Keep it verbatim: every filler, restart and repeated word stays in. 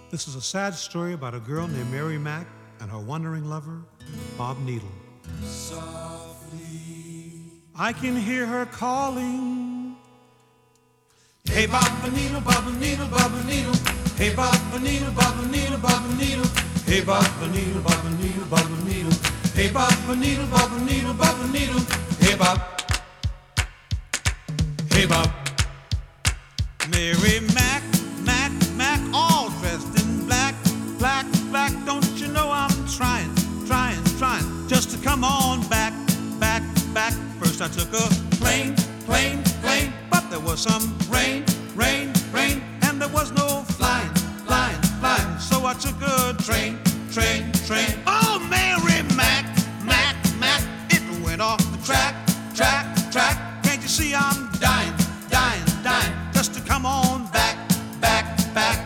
This is a sad story about a girl named Mary Mack and her wandering lover, Bob Needle. Softly, I can hear her calling. Hey, Bob Needle, Bob Needle, Bob Needle. Hey, Bob Needle, Bob Needle, Bob Needle. Hey, Bob Needle, Bob Needle, Bob Needle. Hey, Bob Needle, Bob Needle, Bob Needle. Hey, Bob. Hey, Bob. Mary Mack, Mack, Mack, all dressed in black, black, black. Don't you know I'm trying, trying, trying just to come on back, back, back. First I took a plane, plane, plane, but there was some rain, rain, rain, and there was no flying, flying, flying. So I took a train, train, train.